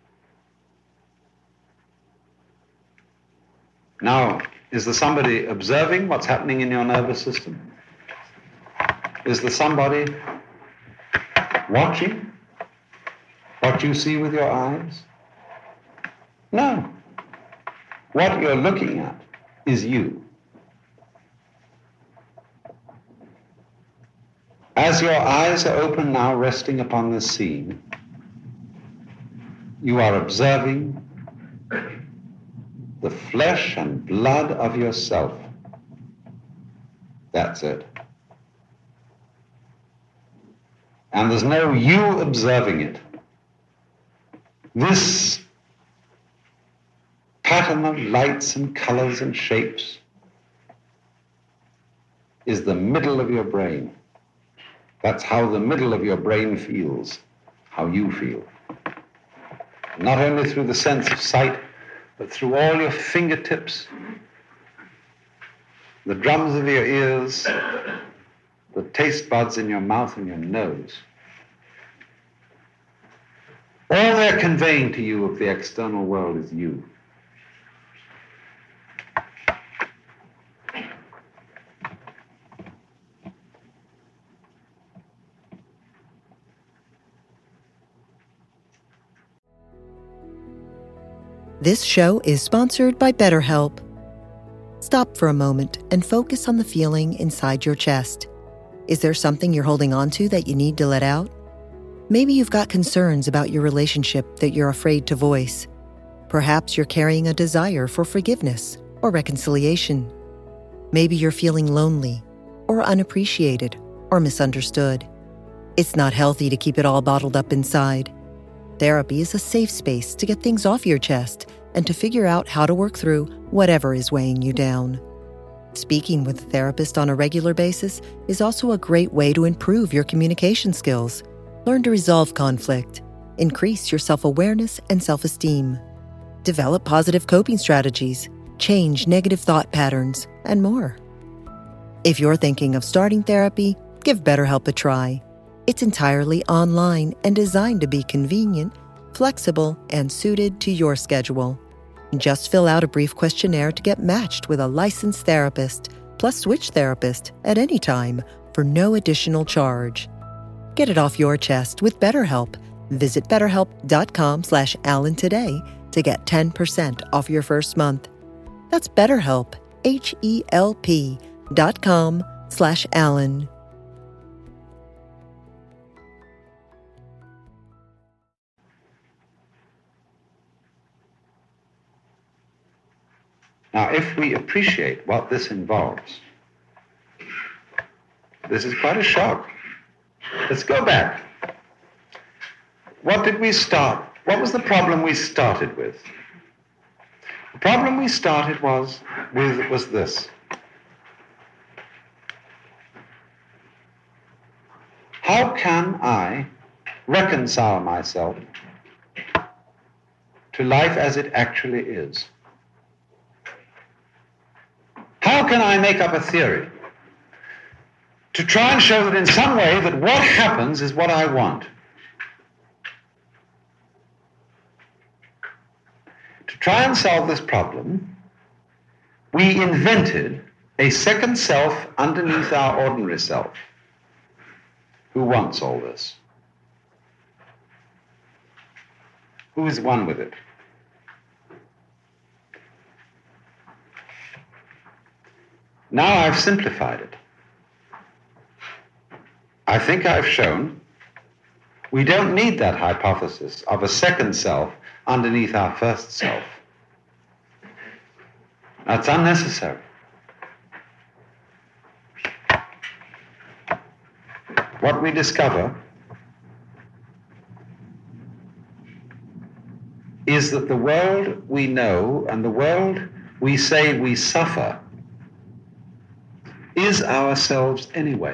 Now, is there somebody observing what's happening in your nervous system? Is there somebody watching what you see with your eyes? No. What you're looking at is you. As your eyes are open now, resting upon this scene, you are observing the flesh and blood of yourself. That's it. And there's no you observing it. This pattern of lights and colors and shapes is the middle of your brain. That's how the middle of your brain feels, how you feel. not only through the sense of sight, but through all your fingertips, the drums of your ears, the taste buds in your mouth and your nose. All they're conveying to you of the external world is you. This show is sponsored by BetterHelp. Stop for a moment and focus on the feeling inside your chest. Is there something you're holding on to that you need to let out? Maybe you've got concerns about your relationship that you're afraid to voice. Perhaps you're carrying a desire for forgiveness or reconciliation. Maybe you're feeling lonely or unappreciated or misunderstood. It's not healthy to keep it all bottled up inside. Therapy is a safe space to get things off your chest and to figure out how to work through whatever is weighing you down. Speaking with a therapist on a regular basis is also a great way to improve your communication skills, learn to resolve conflict, increase your self-awareness and self-esteem, develop positive coping strategies, change negative thought patterns, and more. If you're thinking of starting therapy, give BetterHelp a try. It's entirely online and designed to be convenient, flexible, and suited to your schedule. Just fill out a brief questionnaire to get matched with a licensed therapist, plus switch therapist at any time for no additional charge. Get it off your chest with BetterHelp. Visit betterhelp.com slash Alan today to get ten percent off your first month. That's BetterHelp, H-E-L-P dot com slash Alan. Now, if we appreciate what this involves, this is quite a shock. Let's go back. What did we start? What was the problem we started with? The problem we started was with was this. How can I reconcile myself to life as it actually is? How can I make up a theory to try and show that in some way that what happens is what I want? To try and solve this problem, we invented a second self underneath our ordinary self. Who wants all this? Who is one with it? Now I've simplified it. I think I've shown we don't need that hypothesis of a second self underneath our first self. That's unnecessary. What we discover is that the world we know and the world we say we suffer is ourselves anyway.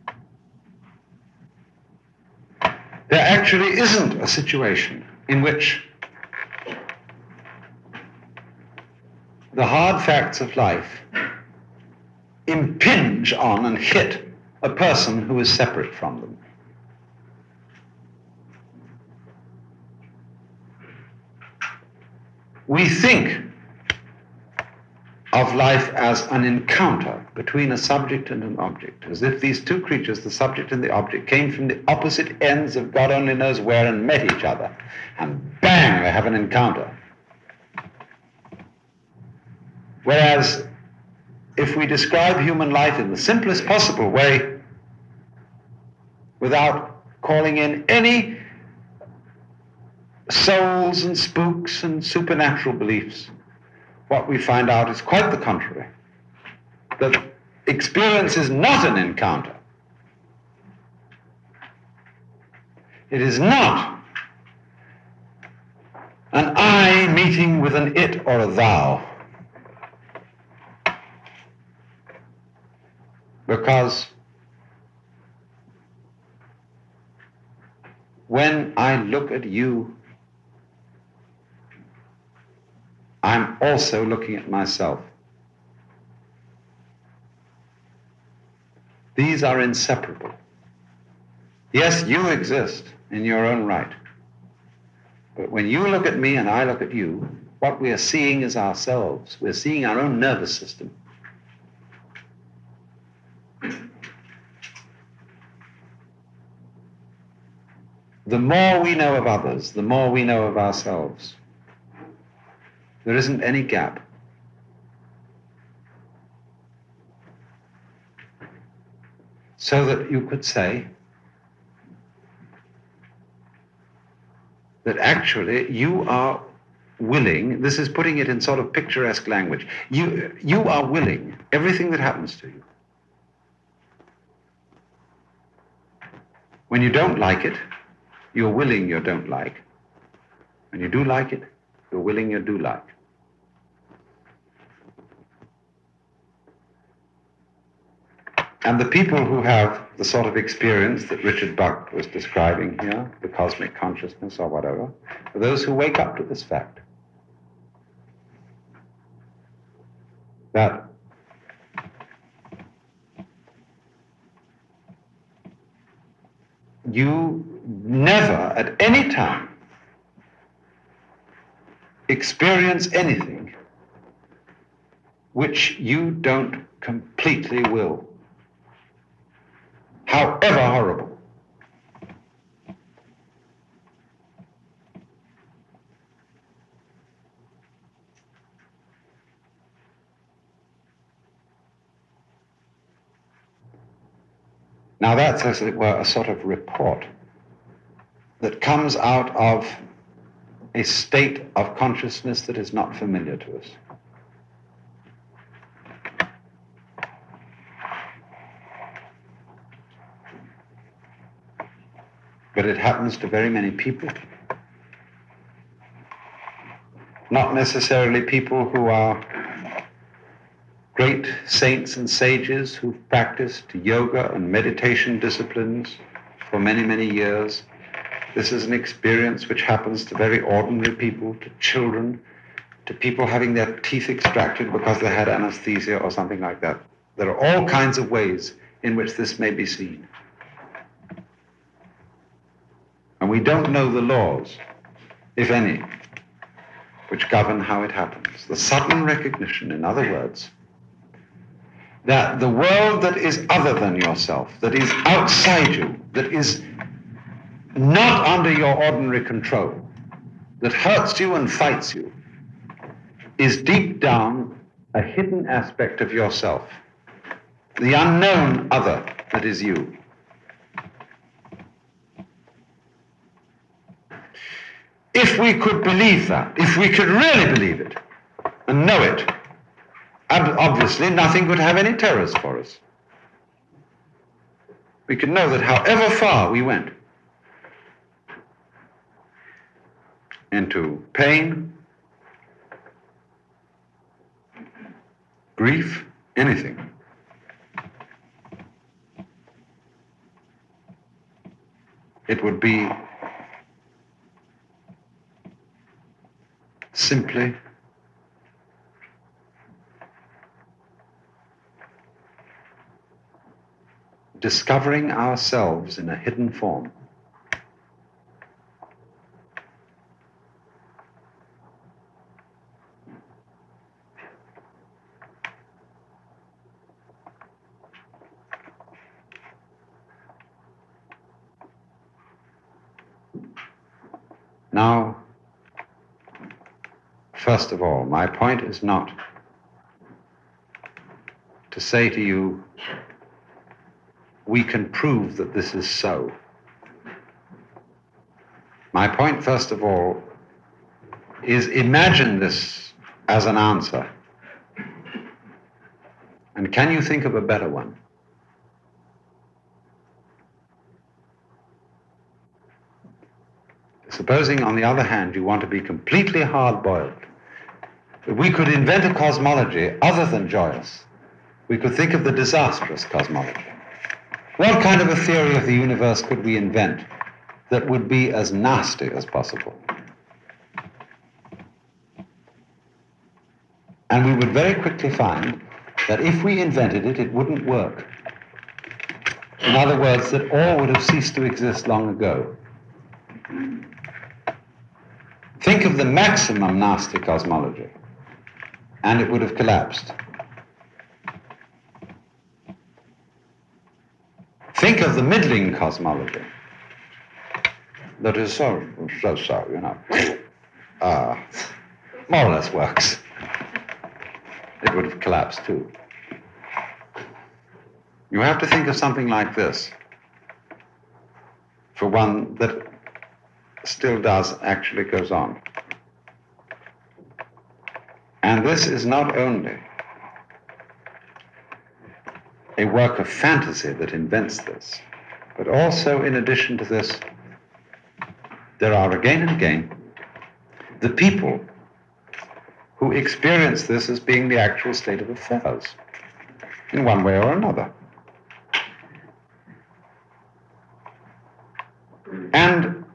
There actually isn't a situation in which the hard facts of life impinge on and hit a person who is separate from them. We think of life as an encounter between a subject and an object, as if these two creatures, the subject and the object, came from the opposite ends of God only knows where and met each other, and bang, they have an encounter. Whereas, if we describe human life in the simplest possible way, without calling in any souls and spooks and supernatural beliefs, what we find out is quite the contrary. That experience is not an encounter. It is not an I meeting with an it or a thou. Because when I look at you, I'm also looking at myself. These are inseparable. Yes, you exist in your own right. But when you look at me and I look at you, what we are seeing is ourselves. We're seeing our own nervous system. The more we know of others, the more we know of ourselves. There isn't any gap. So that you could say that actually you are willing, this is putting it in sort of picturesque language, you, you are willing everything that happens to you. When you don't like it, you're willing you don't like. When you do like it, you're willing you do like. And the people who have the sort of experience that Richard Buck was describing here, the cosmic consciousness or whatever, are those who wake up to this fact. That you never at any time experience anything which you don't completely will, however horrible. Now that's, as it were, a sort of report that comes out of a state of consciousness that is not familiar to us. But it happens to very many people. Not necessarily people who are great saints and sages who've practiced yoga and meditation disciplines for many, many years. This is an experience which happens to very ordinary people, to children, to people having their teeth extracted because they had anesthesia or something like that. There are all kinds of ways in which this may be seen. And we don't know the laws, if any, which govern how it happens. The sudden recognition, in other words, that the world that is other than yourself, that is outside you, that is not under your ordinary control, that hurts you and fights you, is deep down a hidden aspect of yourself, the unknown other that is you. If we could believe that, if we could really believe it and know it, obviously nothing could have any terrors for us. We could know that however far we went into pain, grief, anything, it would be simply discovering ourselves in a hidden form. Now, first of all, my point is not to say to you, we can prove that this is so. My point, first of all, is imagine this as an answer. And can you think of a better one? Supposing, on the other hand, you want to be completely hard-boiled, we could invent a cosmology other than joyous. We could think of the disastrous cosmology. What kind of a theory of the universe could we invent that would be as nasty as possible? And we would very quickly find that if we invented it, it wouldn't work. In other words, that all would have ceased to exist long ago. Think of the maximum nasty cosmology, and it would have collapsed. Think of the middling cosmology, that is so, so, so, you know, uh, more or less works. It would have collapsed too. You have to think of something like this for one that still does, actually goes on. And this is not only a work of fantasy that invents this, but also, in addition to this, there are again and again the people who experience this as being the actual state of affairs, in one way or another. And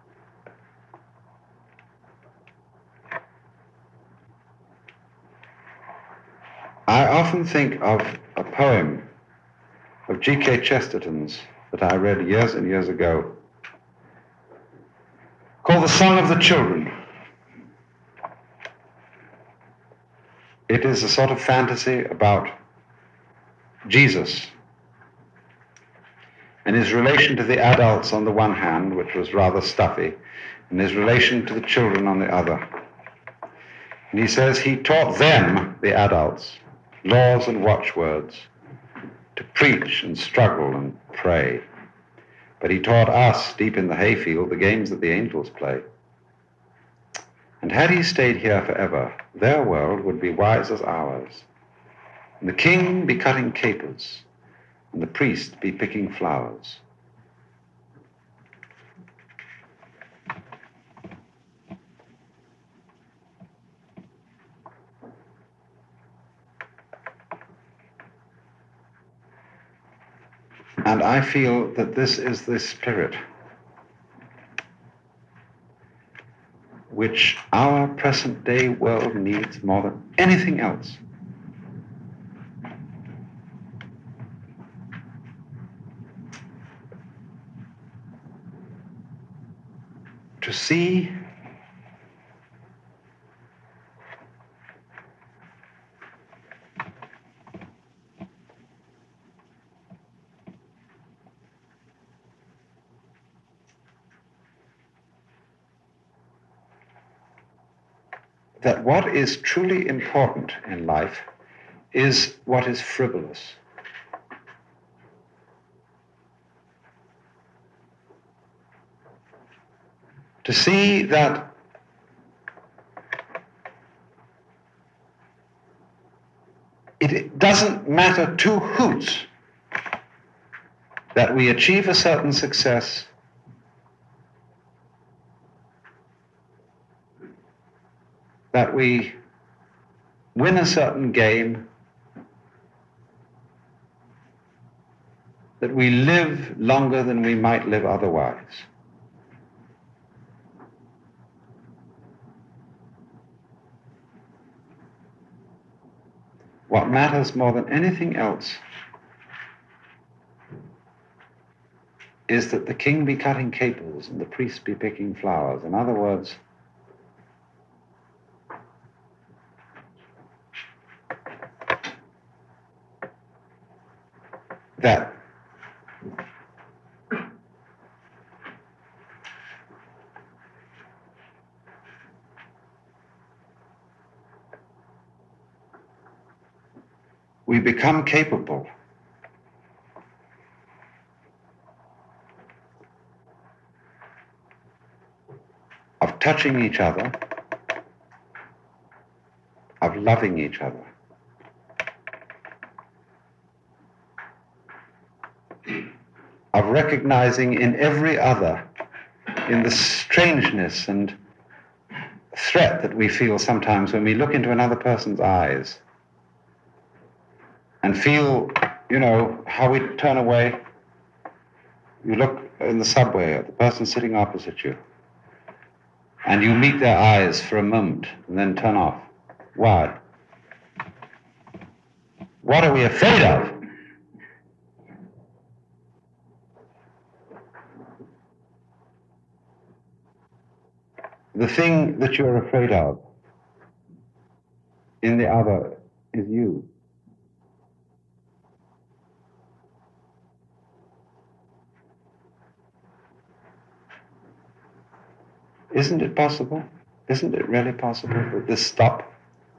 I often think of a poem of G K Chesterton's that I read years and years ago, called The Song of the Children. It is a sort of fantasy about Jesus and his relation to the adults on the one hand, which was rather stuffy, and his relation to the children on the other. And he says he taught them, the adults, laws and watchwords, to preach and struggle and pray. But he taught us, deep in the hayfield, the games that the angels play. And had he stayed here forever, their world would be wise as ours, and the king be cutting capers, and the priest be picking flowers. And I feel that this is the spirit which our present-day world needs more than anything else. To see that what is truly important in life is what is frivolous. To see that it doesn't matter two hoots that we achieve a certain success that we win a certain game, that we live longer than we might live otherwise. What matters more than anything else is that the king be cutting capers and the priest be picking flowers. In other words, that we become capable of touching each other, of loving each other, of recognizing in every other, in the strangeness and threat that we feel sometimes when we look into another person's eyes and feel, you know, how we turn away. You look in the subway at the person sitting opposite you, and you meet their eyes for a moment and then turn off. Why? What are we afraid of? The thing that you're afraid of in the other is you. Isn't it possible? Isn't it really possible that this stop,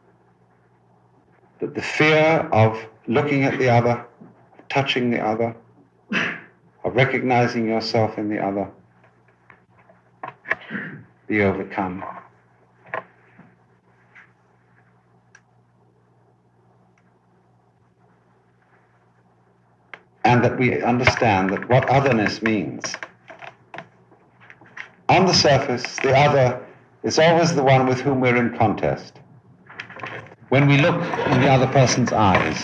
that the fear of looking at the other, of touching the other, of recognizing yourself in the other, be overcome? And that we understand that what otherness means. On the surface, the other is always the one with whom we're in contest. When we look in the other person's eyes,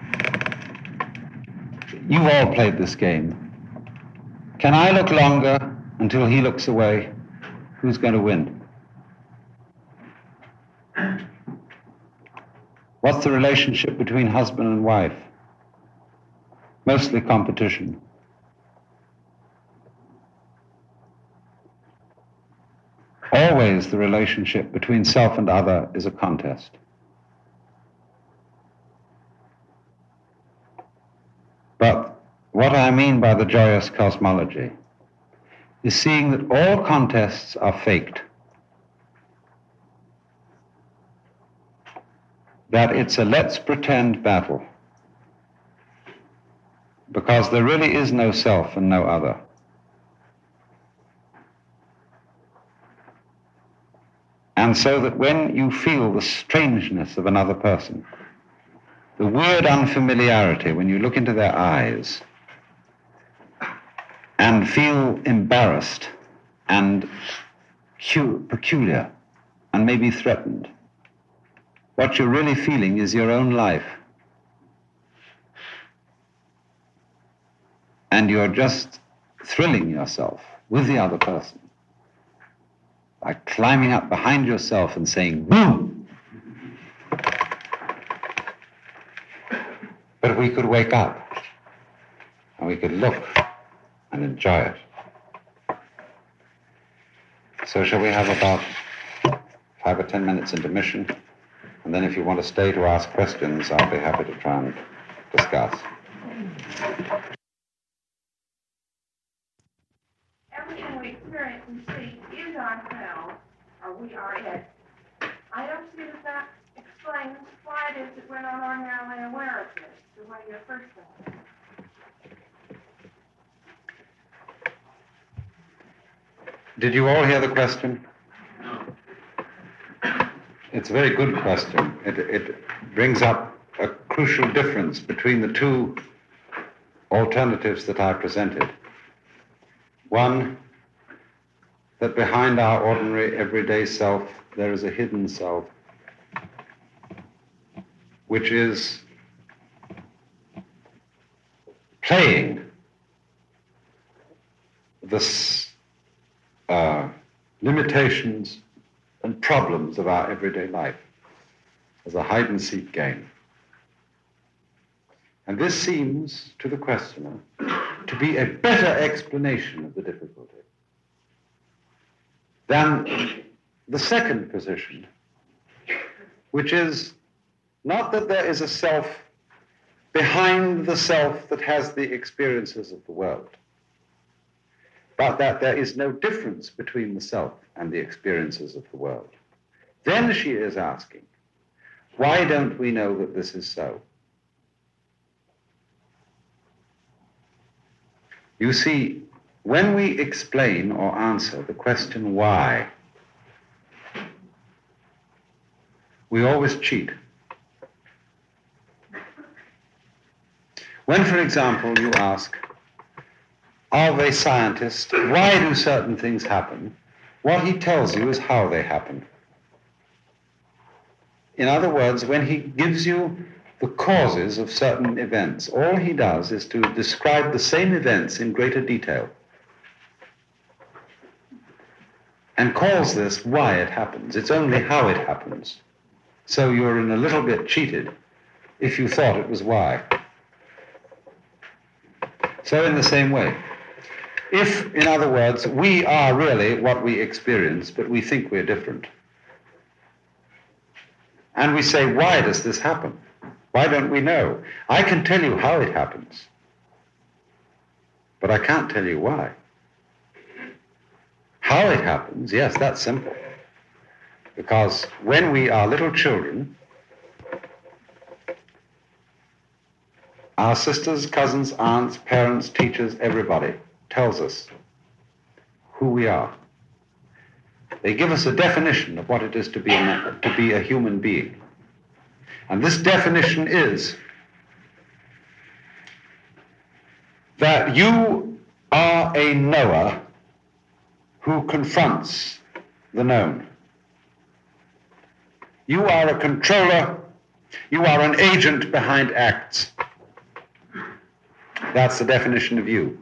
you've all played this game. Can I look longer until he looks away? Who's going to win? What's the relationship between husband and wife? Mostly competition. Always the relationship between self and other is a contest. But what I mean by the joyous cosmology is seeing that all contests are faked. That it's a let's pretend battle. Because there really is no self and no other. And so that when you feel the strangeness of another person, the weird unfamiliarity when you look into their eyes and feel embarrassed and peculiar and maybe threatened, what you're really feeling is your own life. And you're just thrilling yourself with the other person by climbing up behind yourself and saying, boom! But we could wake up and we could look and enjoy it. So shall we have about five or ten minutes intermission? And then if you want to stay to ask questions, I'll be happy to try and discuss. Everything we experience and see is ourselves, or we are it. I don't see that that explains why it is that we're not ordinarily aware of this, the way you're first saying. Did you all hear the question? It's a very good question. It, it brings up a crucial difference between the two alternatives that I presented. One, that behind our ordinary, everyday self, there is a hidden self, which is playing the uh, limitations and problems of our everyday life as a hide-and-seek game. And this seems, to the questioner, to be a better explanation of the difficulty than the second position, which is not that there is a self behind the self that has the experiences of the world, but that there is no difference between the self and the experiences of the world. Then she is asking, why don't we know that this is so? You see, when we explain or answer the question why, we always cheat. When, for example, you ask of a scientist, why do certain things happen? What he tells you is how they happen. In other words, when he gives you the causes of certain events, all he does is to describe the same events in greater detail and calls this why it happens. It's only how it happens. So you're in a little bit cheated if you thought it was why. So in the same way, if, in other words, we are really what we experience, but we think we're different, and we say, why does this happen? Why don't we know? I can tell you how it happens, but I can't tell you why. How it happens, yes, that's simple. Because when we are little children, our sisters, cousins, aunts, parents, teachers, everybody tells us who we are. They give us a definition of what it is to be a, to be a human being. And this definition is that you are a knower who confronts the known. You are a controller. You are an agent behind acts. That's the definition of you.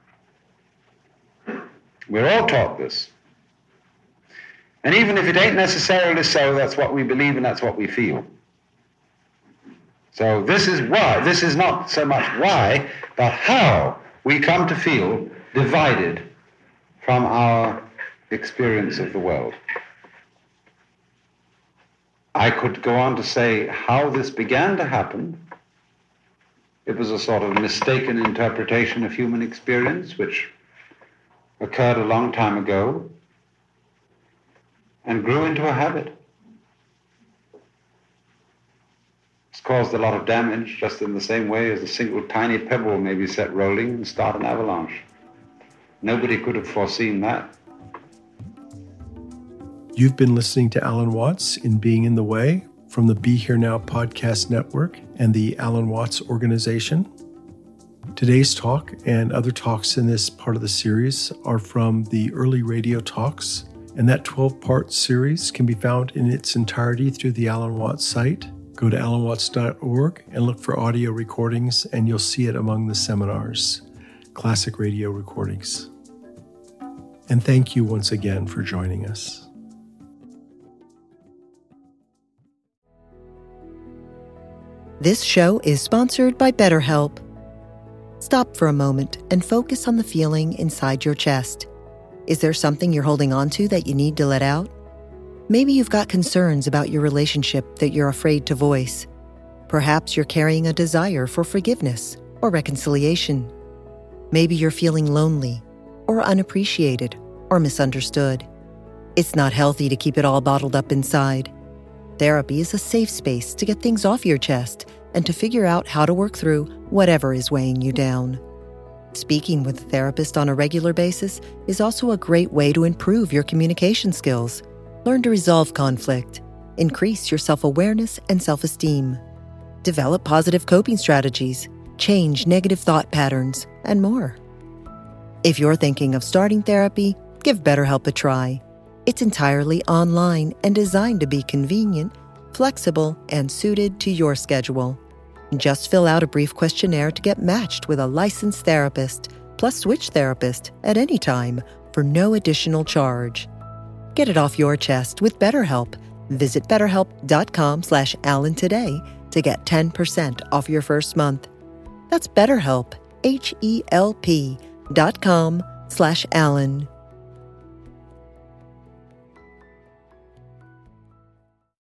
We're all taught this. And even if it ain't necessarily so, that's what we believe and that's what we feel. So this is why, this is not so much why, but how we come to feel divided from our experience of the world. I could go on to say how this began to happen. It was a sort of mistaken interpretation of human experience, which occurred a long time ago and grew into a habit. It's caused a lot of damage, just in the same way as a single tiny pebble may be set rolling and start an avalanche. Nobody could have foreseen that. You've been listening to Alan Watts in Being in the Way from the Be Here Now podcast network and the Alan Watts organization. Today's talk and other talks in this part of the series are from the early radio talks, and that twelve-part series can be found in its entirety through the Alan Watts site. Go to alan watts dot org and look for audio recordings, and you'll see it among the seminars, classic radio recordings. And thank you once again for joining us. This show is sponsored by BetterHelp. Stop for a moment and focus on the feeling inside your chest. Is there something you're holding on to that you need to let out? Maybe you've got concerns about your relationship that you're afraid to voice. Perhaps you're carrying a desire for forgiveness or reconciliation. Maybe you're feeling lonely or unappreciated or misunderstood. It's not healthy to keep it all bottled up inside. Therapy is a safe space to get things off your chest and to figure out how to work through whatever is weighing you down. Speaking with a therapist on a regular basis is also a great way to improve your communication skills, learn to resolve conflict, increase your self-awareness and self-esteem, develop positive coping strategies, change negative thought patterns, and more. If you're thinking of starting therapy, give BetterHelp a try. It's entirely online and designed to be convenient, flexible, and suited to your schedule. Just fill out a brief questionnaire to get matched with a licensed therapist, plus switch therapist at any time for no additional charge. Get it off your chest with BetterHelp. Visit betterhelp.com slash Alan today to get ten percent off your first month. That's BetterHelp, H E L P dot com slash Alan.